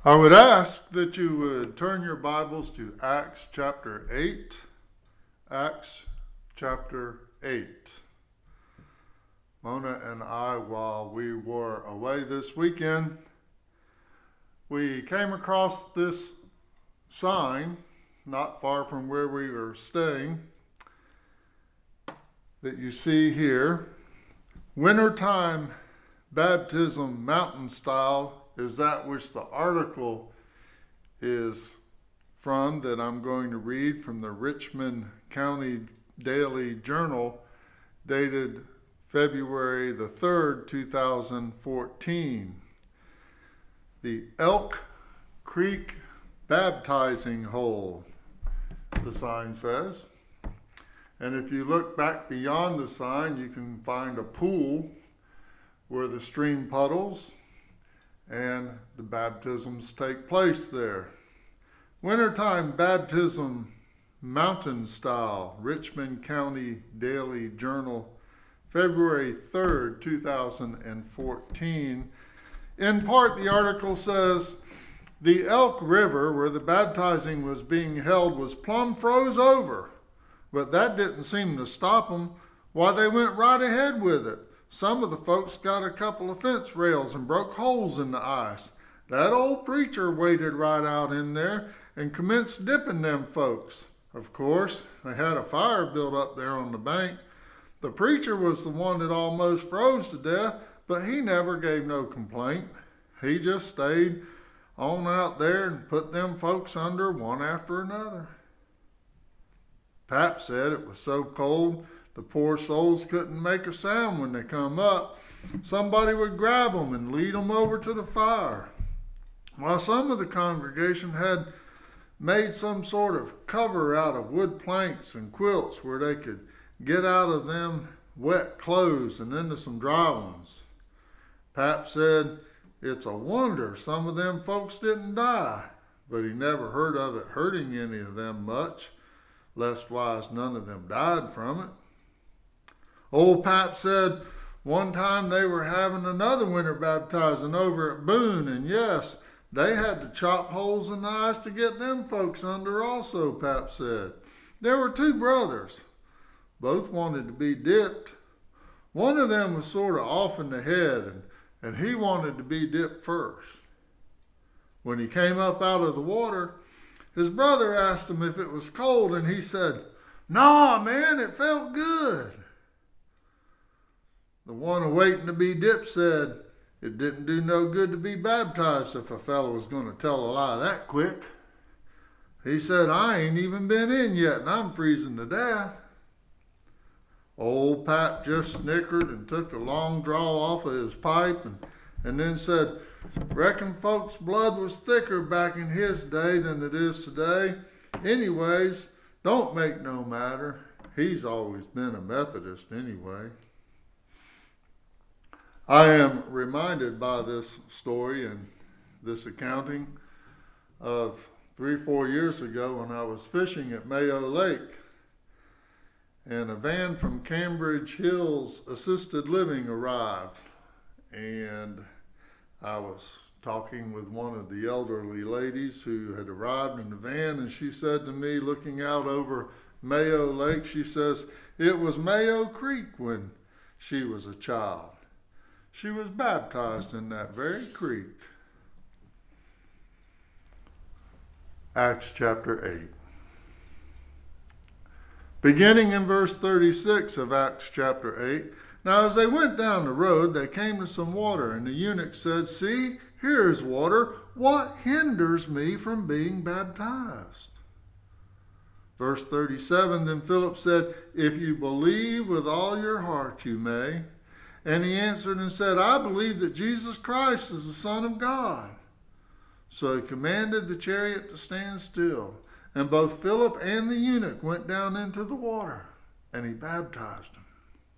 I would ask that you would turn your Bibles to Acts chapter 8. Acts chapter 8. Mona and I, while we were away this weekend, we came across this sign not far from where we were staying that you see here. Wintertime baptism mountain style is that which the article is from that I'm going to read from the Richmond County Daily Journal, dated February the 3rd, 2014. The Elk Creek Baptizing Hole, the sign says. And if you look back beyond the sign, you can find a pool where the stream puddles and the baptisms take place there. Wintertime baptism mountain style, Richmond County Daily Journal, February 3rd, 2014. In part, the article says, the Elk River, where the baptizing was being held, was plumb froze over, but that didn't seem to stop them. Why, they went right ahead with it. Some of the folks got a couple of fence rails and broke holes in the ice. That old preacher waded right out in there and commenced dipping them folks. Of course, they had a fire built up there on the bank. The preacher was the one that almost froze to death, but he never gave no complaint. He just stayed on out there and put them folks under one after another. Pap said it was so cold the poor souls couldn't make a sound when they come up. Somebody would grab them and lead them over to the fire. While some of the congregation had made some sort of cover out of wood planks and quilts where they could get out of them wet clothes and into some dry ones. Pap said it's a wonder some of them folks didn't die, but he never heard of it hurting any of them much, lestwise none of them died from it. Old Pap said one time they were having another winter baptizing over at Boone, and yes, they had to chop holes in the ice to get them folks under also, Pap said. There were two brothers. Both wanted to be dipped. One of them was sort of off in the head, and he wanted to be dipped first. When he came up out of the water, his brother asked him if it was cold, and he said, "Nah, man, it felt good." The one awaiting to be dipped said it didn't do no good to be baptized if a fellow was going to tell a lie that quick. He said, "I ain't even been in yet, and I'm freezing to death." Old Pap just snickered and took a long draw off of his pipe and then said, "Reckon folks' blood was thicker back in his day than it is today. Anyways, don't make no matter. He's always been a Methodist anyway." I am reminded by this story and this accounting of 3-4 years ago when I was fishing at Mayo Lake, and a van from Cambridge Hills Assisted Living arrived, and I was talking with one of the elderly ladies who had arrived in the van, and she said to me, looking out over Mayo Lake, she says, it was Mayo Creek when she was a child. She was baptized in that very creek. Acts chapter 8. Beginning in verse 36 of Acts chapter 8, now as they went down the road, they came to some water, and the eunuch said, "See, here is water. What hinders me from being baptized?" Verse 37, then Philip said, "If you believe with all your heart, you may." And he answered and said, "I believe that Jesus Christ is the Son of God." So he commanded the chariot to stand still. And both Philip and the eunuch went down into the water, and he baptized him.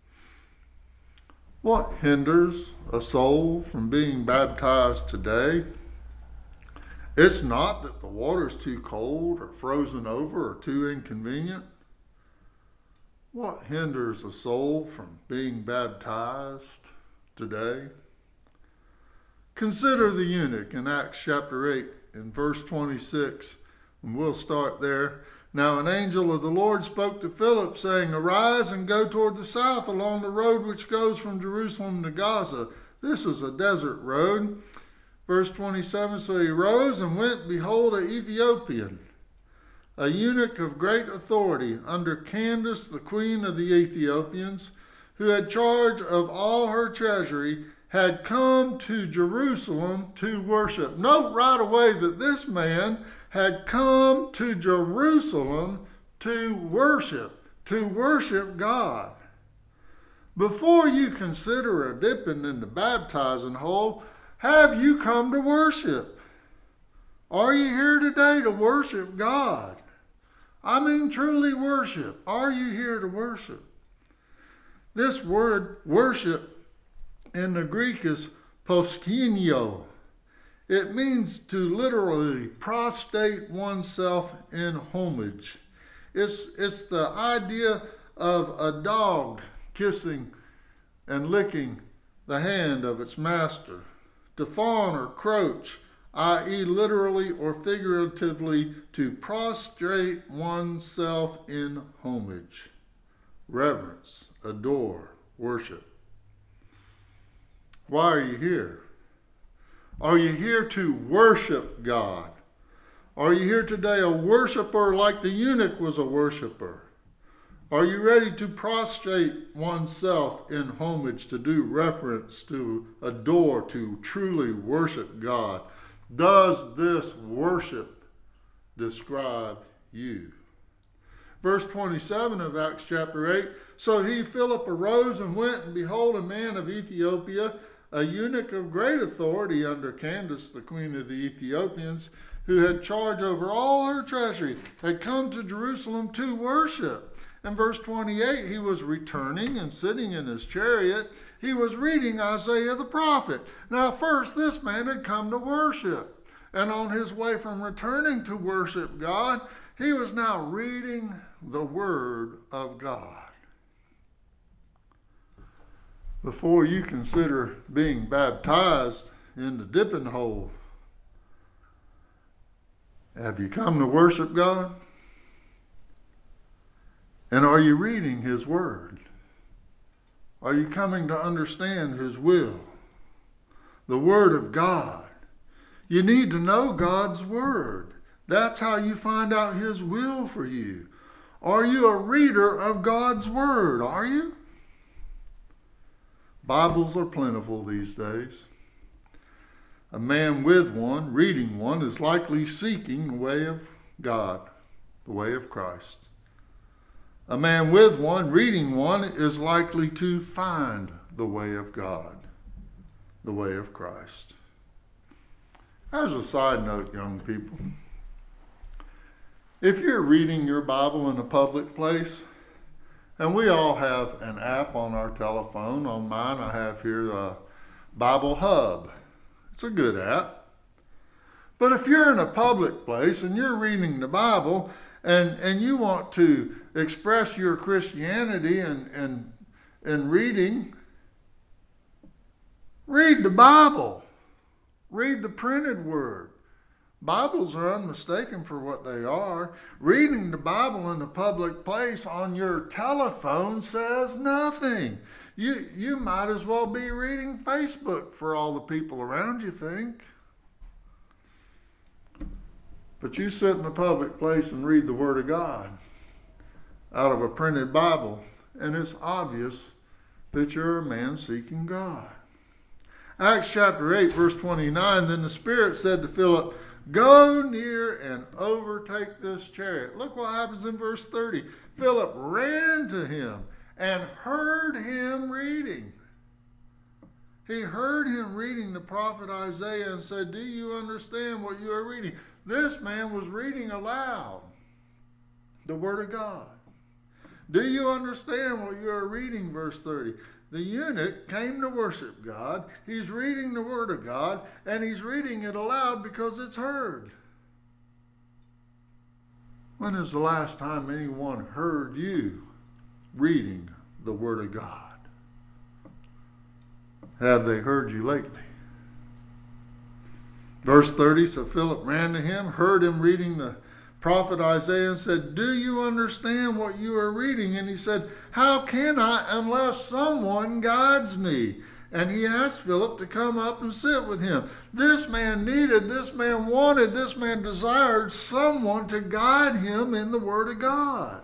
What hinders a soul from being baptized today? It's not that the water's too cold or frozen over or too inconvenient. What hinders a soul from being baptized today? Consider the eunuch in Acts chapter 8 in verse 26, and we'll start there. Now an angel of the Lord spoke to Philip, saying, Arise and go toward the south along the road which goes from Jerusalem to Gaza. This is a desert road. Verse 27, so he rose and went, behold, an Ethiopian, a eunuch of great authority, under Candace, the queen of the Ethiopians, who had charge of all her treasury, had come to Jerusalem to worship. Note right away that this man had come to Jerusalem to worship God. Before you consider a dipping in the baptizing hole, have you come to worship? Are you here today to worship God? I mean truly worship. Are you here to worship? This word worship in the Greek is proskuneo. It means to literally prostrate oneself in homage. It's the idea of a dog kissing and licking the hand of its master. To fawn or crouch, i.e. literally or figuratively, to prostrate oneself in homage, reverence, adore, worship. Why are you here? Are you here to worship God? Are you here today a worshiper like the eunuch was a worshiper? Are you ready to prostrate oneself in homage, to do reverence, to adore, to truly worship God? Does this worship describe you? Verse 27 of Acts chapter 8, so he, Philip, arose and went, and behold, a man of Ethiopia, a eunuch of great authority under Candace, the queen of the Ethiopians, who had charge over all her treasury, had come to Jerusalem to worship. In verse 28, he was returning and sitting in his chariot. He was reading Isaiah the prophet. Now first, this man had come to worship. And on his way from returning to worship God, he was now reading the Word of God. Before you consider being baptized in the dipping hole, have you come to worship God? And are you reading His Word? Are you coming to understand His will? The Word of God. You need to know God's Word. That's how you find out His will for you. Are you a reader of God's Word? Are you? Bibles are plentiful these days. A man with one, reading one, is likely seeking the way of God, the way of Christ. A man with one, reading one, is likely to find the way of God, the way of Christ. As a side note, young people, if you're reading your Bible in a public place, and we all have an app on our telephone. On mine, I have here Bible Hub. It's a good app. But if you're in a public place and you're reading the Bible and you want to express your Christianity and reading, read the Bible. Read the printed Word. Bibles are unmistaken for what they are. Reading the Bible in a public place on your telephone says nothing. You might as well be reading Facebook for all the people around you think. But you sit in a public place and read the Word of God out of a printed Bible, and it's obvious that you're a man seeking God. Acts chapter 8, verse 29, then the Spirit said to Philip, go near and overtake this chariot. Look what happens in verse 30. Philip ran to him and heard him reading. He heard him reading the prophet Isaiah and said, do you understand what you are reading? This man was reading aloud the Word of God. Do you understand what you are reading? Verse 30. The eunuch came to worship God. He's reading the Word of God, and he's reading it aloud because it's heard. When is the last time anyone heard you reading the Word of God? Have they heard you lately? Verse 30, so Philip ran to him, heard him reading the prophet Isaiah, and said, "Do you understand what you are reading?" And he said, "How can I unless someone guides me?" And he asked Philip to come up and sit with him. This man needed, this man wanted, this man desired someone to guide him in the Word of God.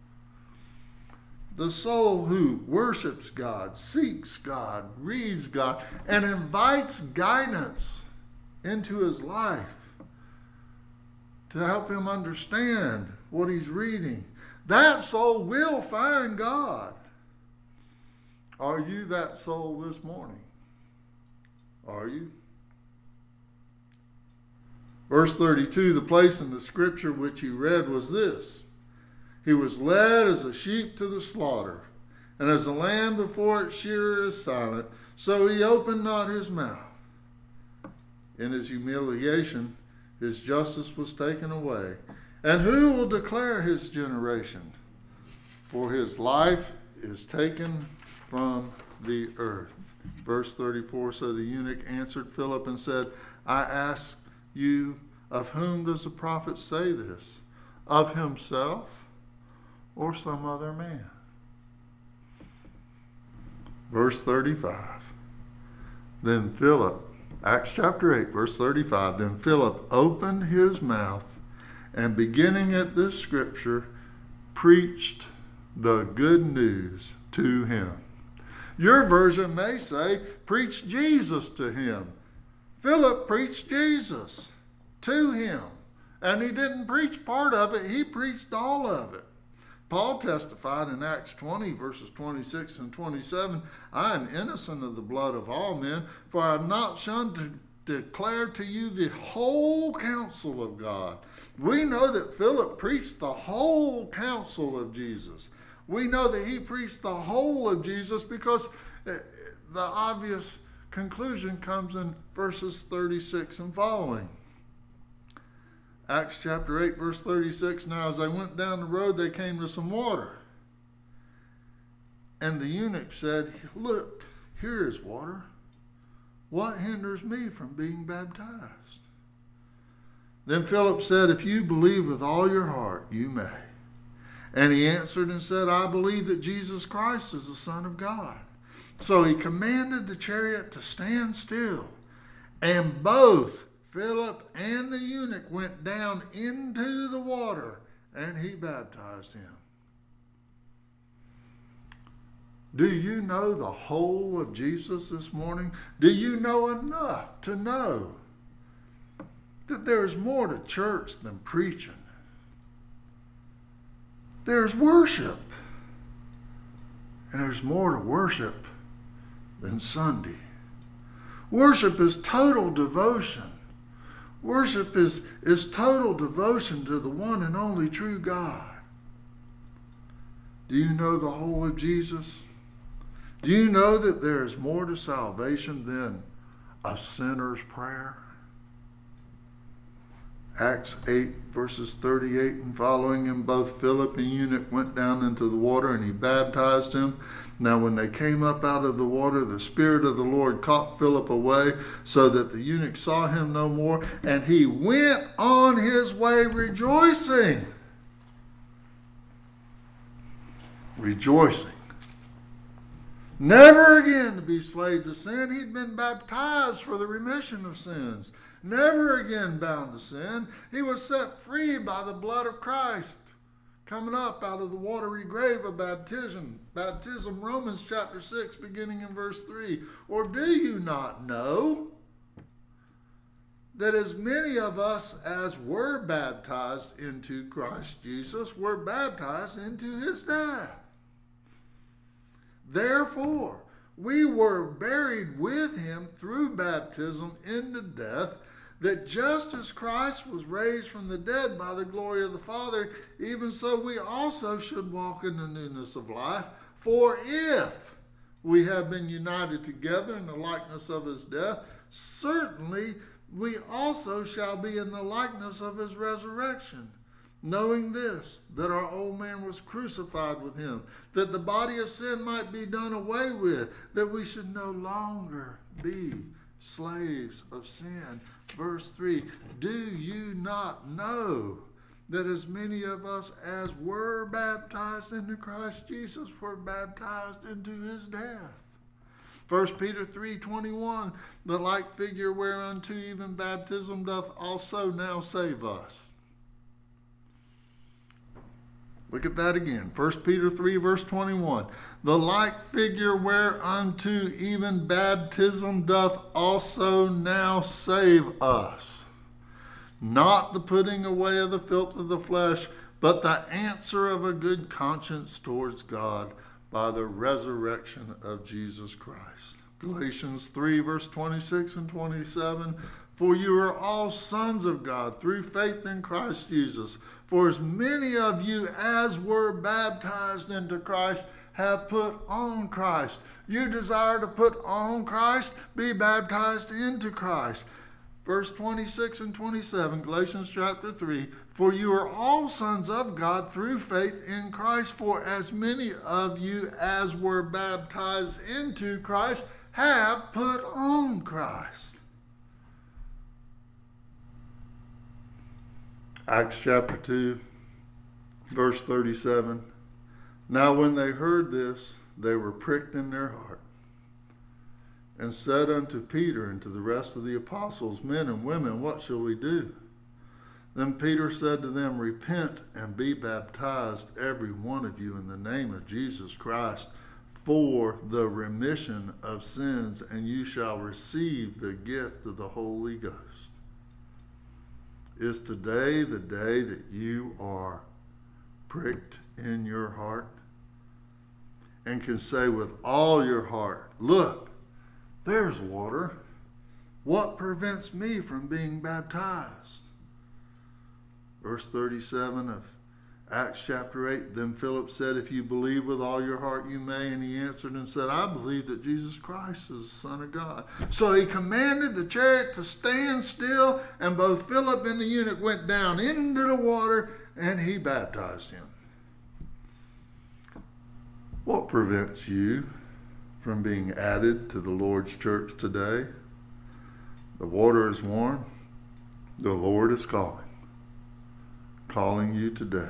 The soul who worships God, seeks God, reads God, and invites guidance into his life to help him understand what he's reading, that soul will find God. Are you that soul this morning? Are you? Verse 32, the place in the scripture which he read was this: He was led as a sheep to the slaughter, and as a lamb before its shearer is silent, so he opened not his mouth. In his humiliation, his justice was taken away. And who will declare his generation? For his life is taken from the earth. Verse 34, so the eunuch answered Philip and said, I ask you, of whom does the prophet say this? Of himself or some other man? Verse 35, then Philip, Acts chapter 8, verse 35, then Philip opened his mouth and beginning at this scripture, preached the good news to him. Your version may say, preach Jesus to him. Philip preached Jesus to him. And he didn't preach part of it, he preached all of it. Paul testified in Acts 20, verses 26 and 27, I am innocent of the blood of all men, for I have not shunned to declare to you the whole counsel of God. We know that Philip preached the whole counsel of Jesus. We know that he preached the whole of Jesus because the obvious conclusion comes in verses 36 and following. Acts chapter 8, verse 36, now as they went down the road, they came to some water. And the eunuch said, look, here is water. What hinders me from being baptized? Then Philip said, if you believe with all your heart, you may. And he answered and said, I believe that Jesus Christ is the Son of God. So he commanded the chariot to stand still. And both Philip and the eunuch went down into the water, and he baptized him. Do you know the whole of Jesus this morning? Do you know enough to know that there's more to church than preaching? There's worship. And there's more to worship than Sunday. Worship is total devotion. Worship is total devotion to the one and only true God. Do you know the whole of Jesus? Do you know that there is more to salvation than a sinner's prayer? Acts 8, verses 38 and following, and both Philip and eunuch went down into the water, and he baptized him. Now when they came up out of the water, the Spirit of the Lord caught Philip away, so that the eunuch saw him no more, and he went on his way rejoicing. Rejoicing. Never again to be slave to sin. He'd been baptized for the remission of sins. Never again bound to sin. He was set free by the blood of Christ, coming up out of the watery grave of baptism. Baptism, Romans chapter 6, beginning in verse 3. Or do you not know that as many of us as were baptized into Christ Jesus were baptized into his death? Therefore, we were buried with him through baptism into death, that just as Christ was raised from the dead by the glory of the Father, even so we also should walk in the newness of life. For if we have been united together in the likeness of his death, certainly we also shall be in the likeness of his resurrection. Knowing this, that our old man was crucified with him, that the body of sin might be done away with, that we should no longer be slaves of sin. Verse 3, do you not know that as many of us as were baptized into Christ Jesus were baptized into his death? 1 Peter 3:21, the like figure whereunto even baptism doth also now save us. Look at that again. 1 Peter 3 verse 21. The like figure whereunto even baptism doth also now save us. Not the putting away of the filth of the flesh, but the answer of a good conscience towards God by the resurrection of Jesus Christ. Galatians 3 verse 26 and 27. For you are all sons of God through faith in Christ Jesus. For as many of you as were baptized into Christ have put on Christ. You desire to put on Christ, be baptized into Christ. Verse 26 and 27, Galatians chapter 3, for you are all sons of God through faith in Christ, for as many of you as were baptized into Christ have put on Christ. Acts chapter 2, verse 37, now when they heard this, they were pricked in their heart, and said unto Peter and to the rest of the apostles, men and women, what shall we do? Then Peter said to them, repent and be baptized, every one of you, in the name of Jesus Christ, for the remission of sins, and you shall receive the gift of the Holy Ghost. Is today the day that you are pricked in your heart and can say with all your heart, look, there's water. What prevents me from being baptized? Verse 37 of Acts chapter 8, then Philip said, if you believe with all your heart, you may. And he answered and said, I believe that Jesus Christ is the Son of God. So he commanded the chariot to stand still, and both Philip and the eunuch went down into the water, and he baptized him. What prevents you from being added to the Lord's church today? The water is warm. The Lord is calling you today.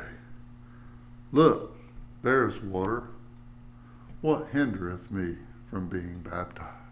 Look, there is water. What hindereth me from being baptized?